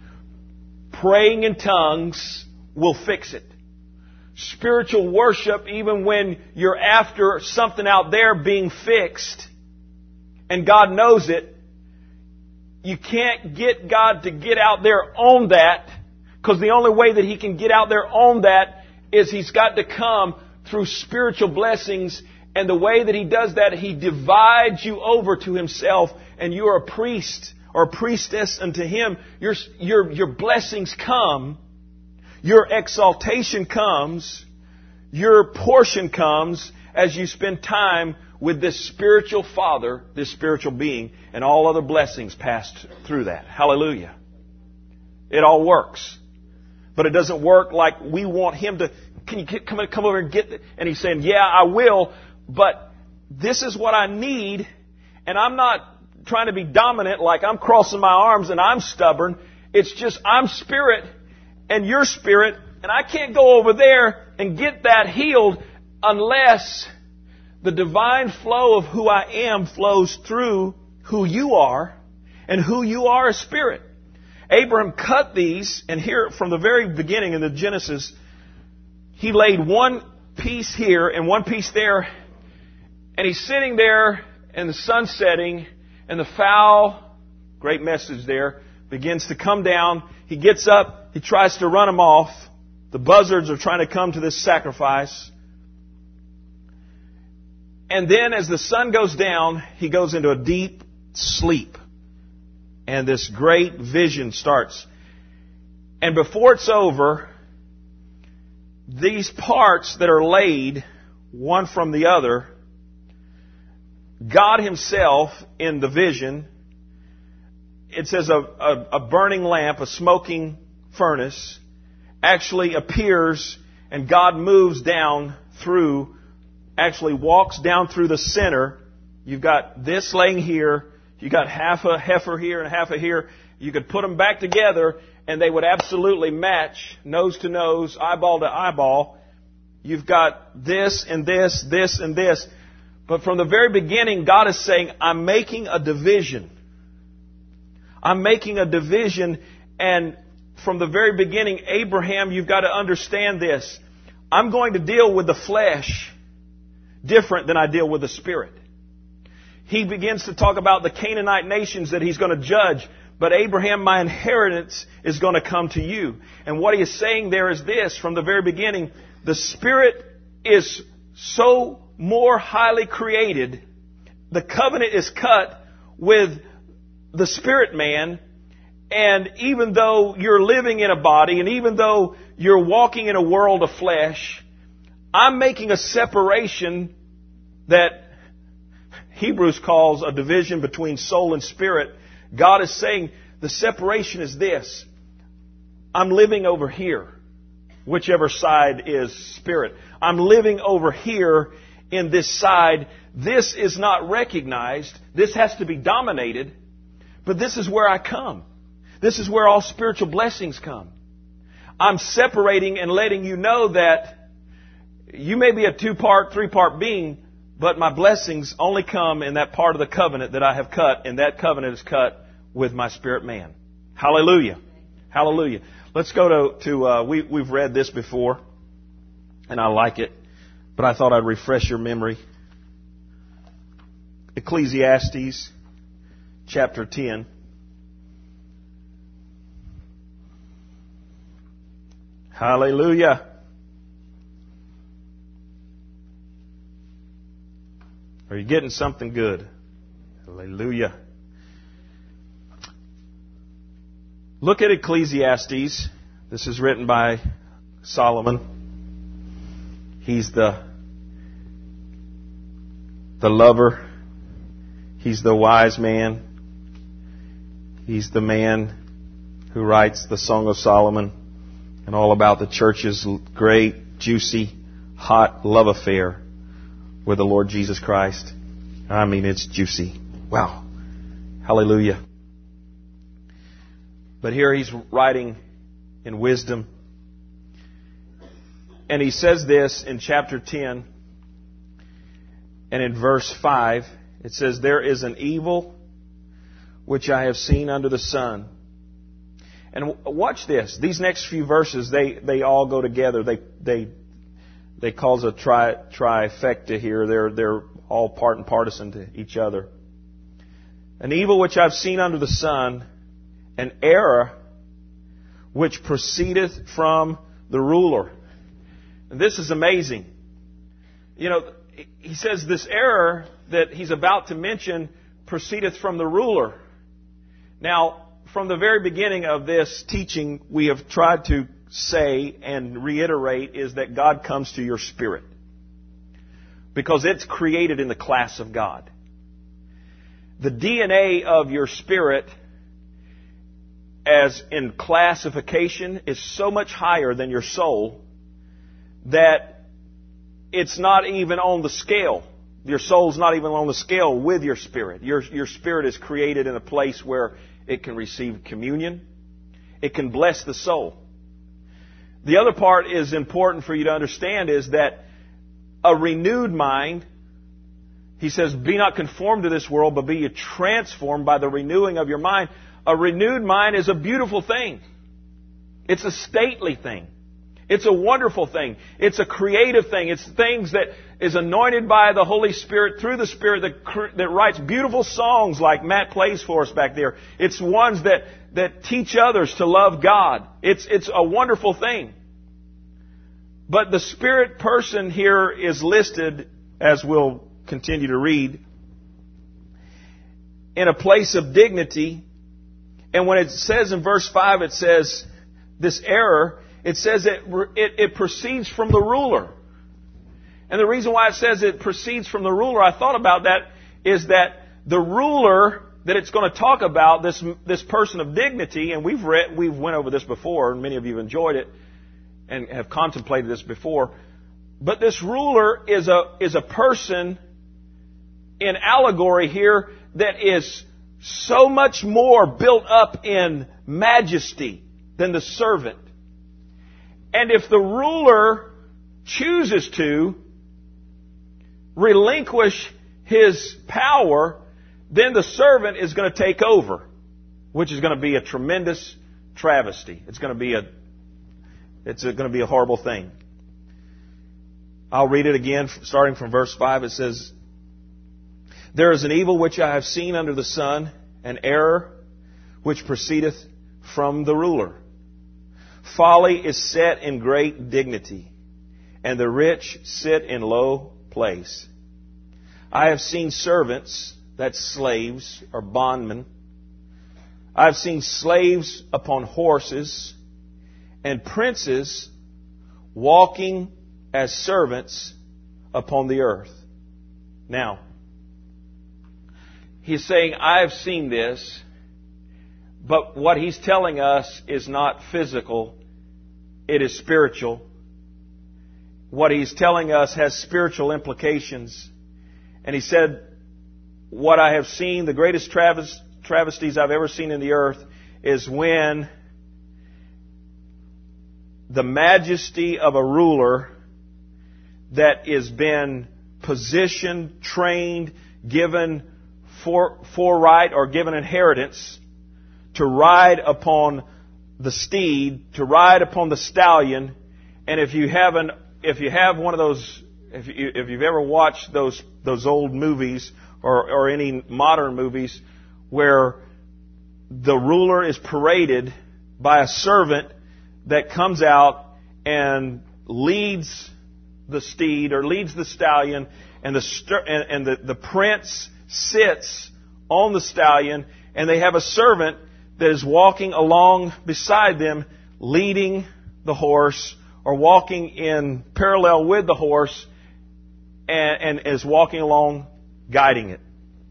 Praying in tongues will fix it. Spiritual worship, even when you're after something out there being fixed, and God knows it, you can't get God to get out there on that, because the only way that He can get out there on that is He's got to come through spiritual blessings. And the way that He does that, He divides you over to Himself, and you are a priest or a priestess unto Him. Your, your, your blessings come. Your exaltation comes, your portion comes as you spend time with this spiritual Father, this spiritual being, and all other blessings passed through that. Hallelujah. It all works. But it doesn't work like we want Him to, can you get, come, come over and get it? And He's saying, yeah, I will, but this is what I need, and I'm not trying to be dominant like I'm crossing my arms and I'm stubborn. It's just I'm spirit and you're spirit, and I can't go over there and get that healed unless the divine flow of who I am flows through who you are, and who you are is spirit. Abraham cut these, and here from the very beginning in the Genesis, he laid one piece here and one piece there, and he's sitting there and the sun's setting, and the fowl, great message there, begins to come down. He gets up, he tries to run them off. The buzzards are trying to come to this sacrifice. And then as the sun goes down, he goes into a deep sleep. And this great vision starts. And before it's over, these parts that are laid, one from the other, God Himself in the vision, it says a, a, a burning lamp, a smoking furnace, actually appears, and God moves down through, actually walks down through the center. You've got this laying here. You got half a heifer here and half a here. You could put them back together and they would absolutely match nose to nose, eyeball to eyeball. You've got this and this, this and this. But from the very beginning, God is saying, I'm making a division. I'm making a division. And from the very beginning, Abraham, you've got to understand this. I'm going to deal with the flesh different than I deal with the spirit. He begins to talk about the Canaanite nations that He's going to judge. But Abraham, my inheritance is going to come to you. And what He is saying there is this, from the very beginning, the Spirit is so more highly created. The covenant is cut with the Spirit man. And even though you're living in a body, and even though you're walking in a world of flesh, I'm making a separation that Hebrews calls a division between soul and spirit. God is saying the separation is this. I'm living over here, whichever side is spirit. I'm living over here in this side. This is not recognized. This has to be dominated. But this is where I come. This is where all spiritual blessings come. I'm separating and letting you know that you may be a two-part, three-part being, but my blessings only come in that part of the covenant that I have cut, and that covenant is cut with my spirit man. Hallelujah. Hallelujah. Let's go to, to uh, we, we've read this before, and I like it, but I thought I'd refresh your memory. Ecclesiastes chapter ten. Hallelujah. Are you getting something good? Hallelujah. Look at Ecclesiastes. This is written by Solomon. He's the, the lover. He's the wise man. He's the man who writes the Song of Solomon and all about the church's great, juicy, hot love affair with the Lord Jesus Christ. I mean, it's juicy. Wow. Hallelujah. But here he's writing in wisdom. And he says this in chapter ten and in verse five. It says, there is an evil which I have seen under the sun. And watch this. These next few verses, they, they all go together. They they they cause a tri, trifecta here. They're they're all part and partisan to each other. An evil which I've seen under the sun, an error which proceedeth from the ruler. And this is amazing. You know, he says this error that he's about to mention proceedeth from the ruler. Now, from the very beginning of this teaching, we have tried to say and reiterate is that God comes to your spirit. Because it's created in the class of God. The D N A of your spirit, as in classification, is so much higher than your soul that it's not even on the scale. Your soul's not even on the scale with your spirit. Your, your spirit is created in a place where it can receive communion. It can bless the soul. The other part is important for you to understand is that a renewed mind, he says, be not conformed to this world, but be ye transformed by the renewing of your mind. A renewed mind is a beautiful thing. It's a stately thing. It's a wonderful thing. It's a creative thing. It's things that is anointed by the Holy Spirit through the Spirit that, that writes beautiful songs like Matt plays for us back there. It's ones that, that teach others to love God. It's, it's a wonderful thing. But the spirit person here is listed, as we'll continue to read, in a place of dignity. And when it says in verse five, it says, this error, it says it, it, it proceeds from the ruler. And the reason why it says it proceeds from the ruler, I thought about that, is that the ruler that it's going to talk about, this, this person of dignity, and we've read, we've went over this before, and many of you have enjoyed it, and have contemplated this before. But this ruler is a, is a person in allegory here that is so much more built up in majesty than the servant. And if the ruler chooses to relinquish his power, then the servant is going to take over, which is going to be a tremendous travesty. It's going to be a It's going to be a horrible thing. I'll read it again, starting from verse five. It says, there is an evil which I have seen under the sun, an error which proceedeth from the ruler. Folly is set in great dignity, and the rich sit in low place. I have seen servants, that's slaves or bondmen. I have seen slaves upon horses, and princes walking as servants upon the earth. Now, he's saying, I have seen this, but what he's telling us is not physical, it is spiritual. What he's telling us has spiritual implications. And he said, what I have seen, the greatest traves- travesties I've ever seen in the earth, is when the majesty of a ruler that has been positioned, trained, given for, for right or given inheritance to ride upon the steed, to ride upon the stallion. And if you have an, if you have one of those, if you, if you've ever watched those those old movies or or any modern movies where the ruler is paraded by a servant that comes out and leads the steed or leads the stallion, and the and, and the, the prince sits on the stallion, and they have a servant that is walking along beside them, leading the horse or walking in parallel with the horse, and, and is walking along, guiding it.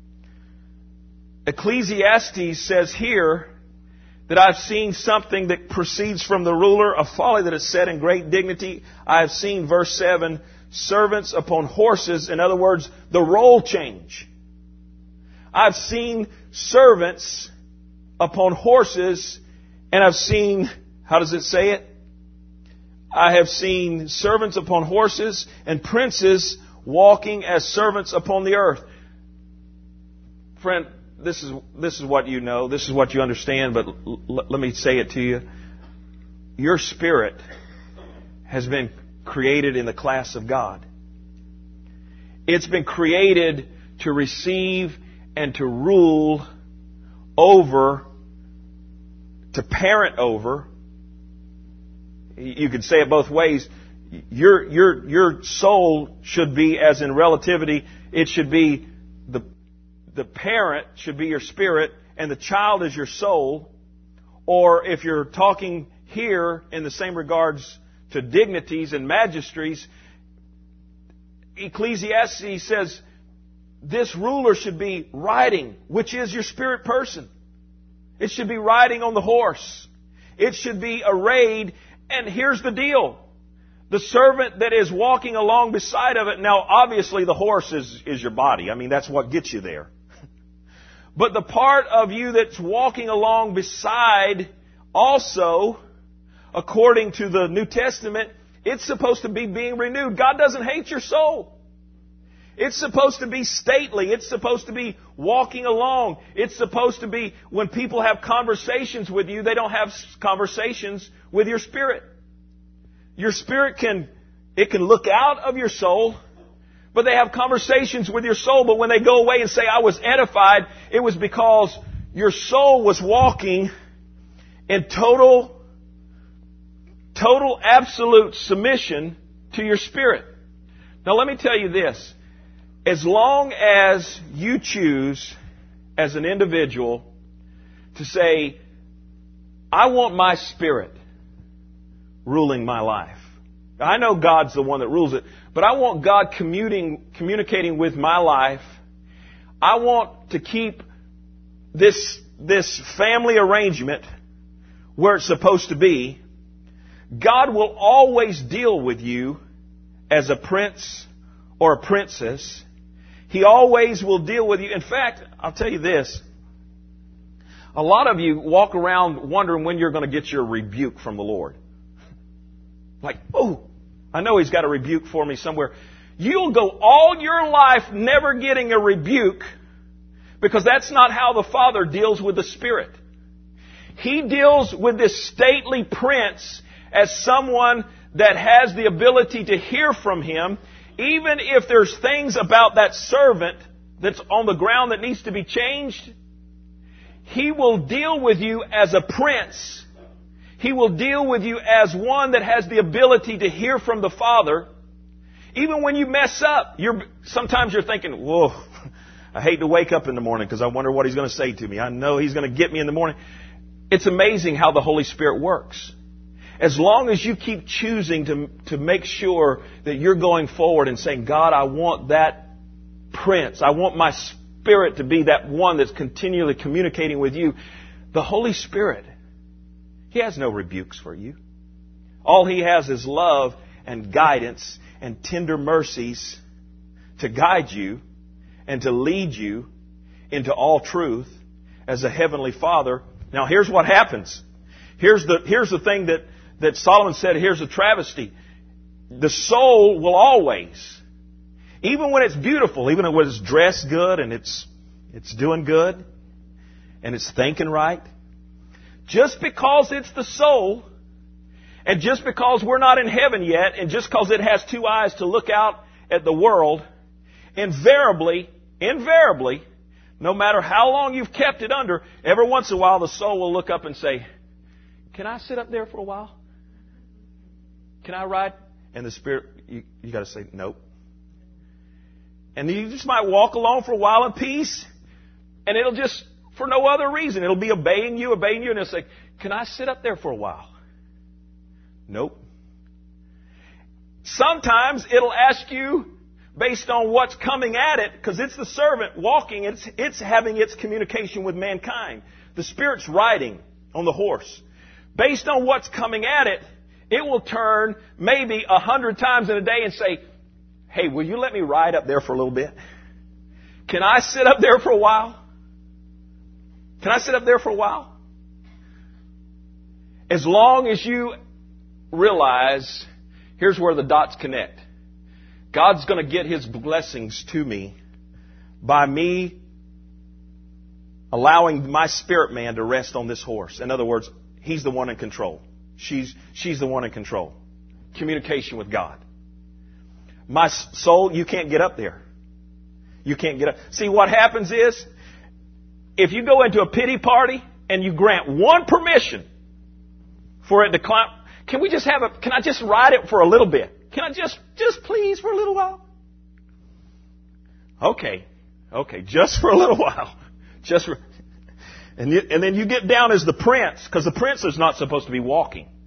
Ecclesiastes says here that I've seen something that proceeds from the ruler, a folly that is set in great dignity. I have seen, verse seven, servants upon horses. In other words, the role change. I've seen servants upon horses, and I've seen, how does it say it? I have seen servants upon horses and princes walking as servants upon the earth. Friend, this is this is what you know, this is what you understand, but l- l- let me say it to you. Your spirit has been created in the class of God. It's been created to receive and to rule over, to parent over. You could say it both ways. Your your your soul should be, as in relativity, it should be the the parent should be your spirit, and the child is your soul. Or if you're talking here in the same regards to dignities and magistracies, Ecclesiastes says this ruler should be riding, which is your spirit person. It should be riding on the horse. It should be arrayed. And here's the deal. The servant that is walking along beside of it, now obviously the horse is, is your body. I mean, that's what gets you there. But the part of you that's walking along beside also, according to the New Testament, it's supposed to be being renewed. God doesn't hate your soul. It's supposed to be stately. It's supposed to be walking along. It's supposed to be when people have conversations with you, they don't have conversations with your spirit. Your spirit can, it can look out of your soul, but they have conversations with your soul. But when they go away and say, I was edified, it was because your soul was walking in total, total, absolute submission to your spirit. Now let me tell you this. As long as you choose as an individual to say, I want my spirit ruling my life. I know God's the one that rules it, but I want God commuting, communicating with my life. I want to keep this, this family arrangement where it's supposed to be. God will always deal with you as a prince or a princess. He always will deal with you. In fact, I'll tell you this. A lot of you walk around wondering when you're going to get your rebuke from the Lord. Like, oh, I know He's got a rebuke for me somewhere. You'll go all your life never getting a rebuke because that's not how the Father deals with the Spirit. He deals with this stately prince as someone that has the ability to hear from Him. Even if there's things about that servant that's on the ground that needs to be changed, He will deal with you as a prince. He will deal with you as one that has the ability to hear from the Father. Even when you mess up, you're, sometimes you're thinking, whoa, I hate to wake up in the morning because I wonder what He's going to say to me. I know He's going to get me in the morning. It's amazing how the Holy Spirit works. As long as you keep choosing to, to make sure that you're going forward and saying, God, I want that prince. I want my spirit to be that one that's continually communicating with you. The Holy Spirit, He has no rebukes for you. All He has is love and guidance and tender mercies to guide you and to lead you into all truth as a heavenly Father. Now here's what happens. Here's the, here's the thing that that Solomon said, here's a travesty. The soul will always, even when it's beautiful, even when it's dressed good and it's it's doing good and it's thinking right, just because it's the soul and just because we're not in heaven yet and just because it has two eyes to look out at the world, invariably, invariably, no matter how long you've kept it under, every once in a while the soul will look up and say, can I sit up there for a while? Can I ride? And the Spirit, you, you got to say, nope. And you just might walk along for a while in peace, and it'll just, for no other reason, it'll be obeying you, obeying you, and it'll say, can I sit up there for a while? Nope. Sometimes it'll ask you, based on what's coming at it, because it's the servant walking, it's, it's having its communication with mankind. The Spirit's riding on the horse. Based on what's coming at it, it will turn maybe a hundred times in a day and say, hey, will you let me ride up there for a little bit? Can I sit up there for a while? Can I sit up there for a while? As long as you realize, here's where the dots connect. God's going to get His blessings to me by me allowing my spirit man to rest on this horse. In other words, He's the one in control. She's, she's the one in control. Communication with God. My soul, you can't get up there. You can't get up. See, what happens is, if you go into a pity party and you grant one permission for it to climb, can we just have a, can I just ride it for a little bit? Can I just, just please for a little while? Okay. Okay. Just for a little while. Just for, And, you, and then you get down as the prince, because the prince is not supposed to be walking.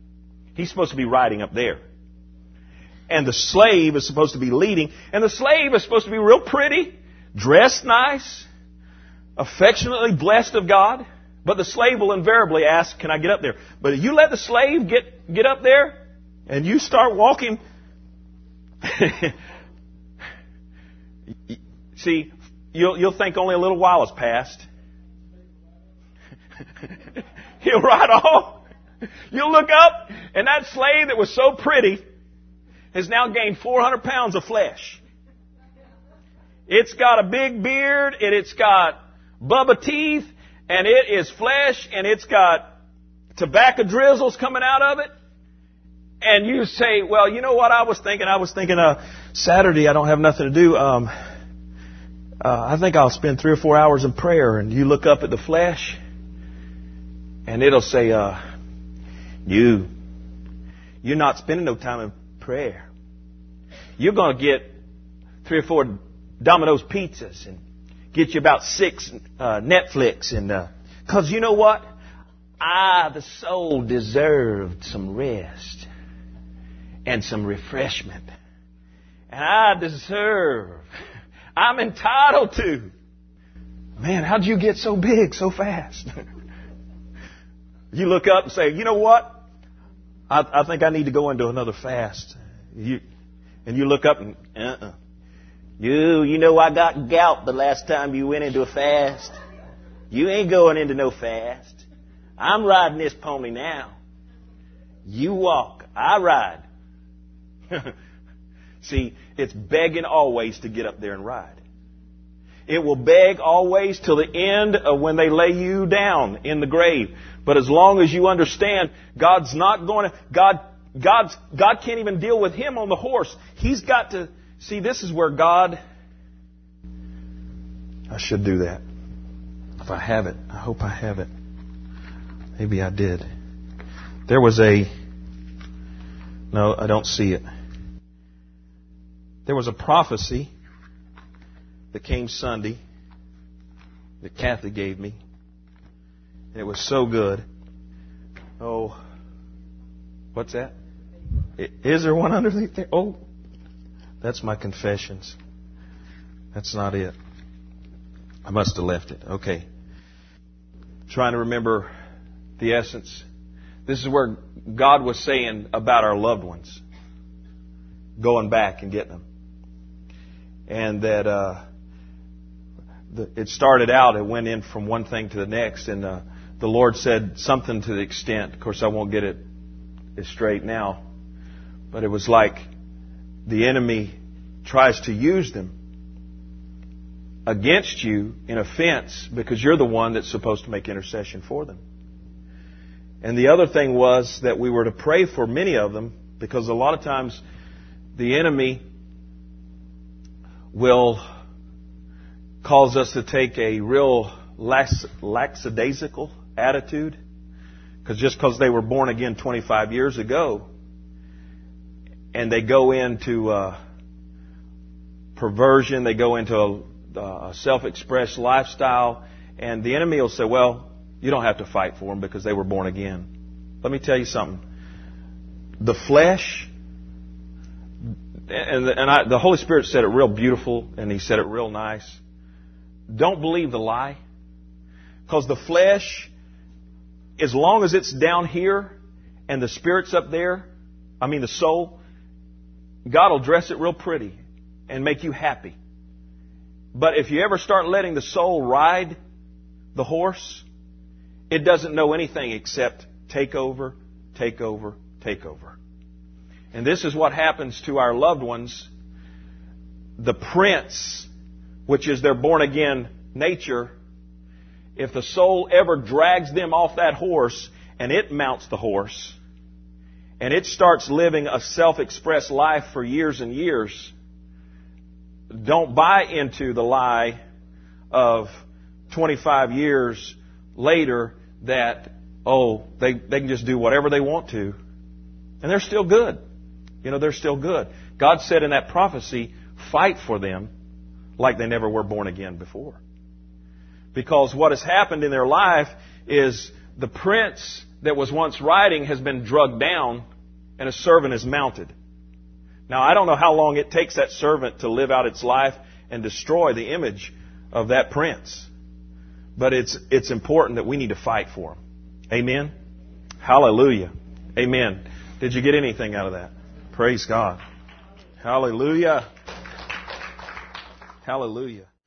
He's supposed to be riding up there. And the slave is supposed to be leading. And the slave is supposed to be real pretty, dressed nice, affectionately blessed of God. But the slave will invariably ask, can I get up there? But if you let the slave get, get up there and you start walking... See, you'll, you'll think only a little while has passed. He'll ride off. You'll look up, and that slave that was so pretty has now gained four hundred pounds of flesh. It's got a big beard, and it's got Bubba teeth, and it is flesh, and it's got tobacco drizzles coming out of it. And you say, well, you know what I was thinking? I was thinking uh, Saturday I don't have nothing to do. Um, uh, I think I'll spend three or four hours in prayer. And you look up at the flesh, and it'll say, uh, you, you're not spending no time in prayer. You're going to get three or four Domino's pizzas and get you about six uh, Netflix. And because uh, you know what? I, the soul, deserved some rest and some refreshment. And I deserve, I'm entitled to. Man, how'd you get so big so fast? You look up and say, you know what? I, I think I need to go into another fast. You, and you look up and, uh-uh. You, you know I got gout the last time you went into a fast. You ain't going into no fast. I'm riding this pony now. You walk, I ride. See, it's begging always to get up there and ride. It will beg always till the end of when they lay you down in the grave. But as long as you understand, God's not going to, God, God's, God can't even deal with him on the horse. He's got to, see, this is where God, I should do that. If I have it, I hope I have it. Maybe I did. There was a, no, I don't see it. There was a prophecy that came Sunday that Kathy gave me. And it was so good. Oh, what's that? Is there one underneath there? Oh, that's my confessions. That's not it. I must have left it. Okay. Trying to remember the essence. This is where God was saying about our loved ones. Going back and getting them. And that uh, the, it started out, it went in from one thing to the next. And uh, the Lord said something to the extent, of course I won't get it straight now, but it was like the enemy tries to use them against you in offense because you're the one that's supposed to make intercession for them. And the other thing was that we were to pray for many of them because a lot of times the enemy will cause us to take a real lax, lackadaisical attitude. Because just because they were born again twenty-five years ago and they go into uh, perversion, they go into a, a self-expressed lifestyle, and the enemy will say, well, you don't have to fight for them because they were born again. Let me tell you something. The flesh, and, and I, the Holy Spirit said it real beautiful, and He said it real nice. Don't believe the lie. Because the flesh, as long as it's down here and the Spirit's up there, I mean the soul, God will dress it real pretty and make you happy. But if you ever start letting the soul ride the horse, it doesn't know anything except take over, take over, take over. And this is what happens to our loved ones. The prince, which is their born-again nature, if the soul ever drags them off that horse and it mounts the horse and it starts living a self-expressed life for years and years, don't buy into the lie of twenty-five years later that, oh, they, they can just do whatever they want to. And they're still good. You know, they're still good. God said in that prophecy, fight for them like they never were born again before. Because what has happened in their life is the prince that was once riding has been drugged down and a servant is mounted. Now, I don't know how long it takes that servant to live out its life and destroy the image of that prince. But it's it's important that we need to fight for him. Amen? Hallelujah. Amen. Did you get anything out of that? Praise God. Hallelujah. Hallelujah.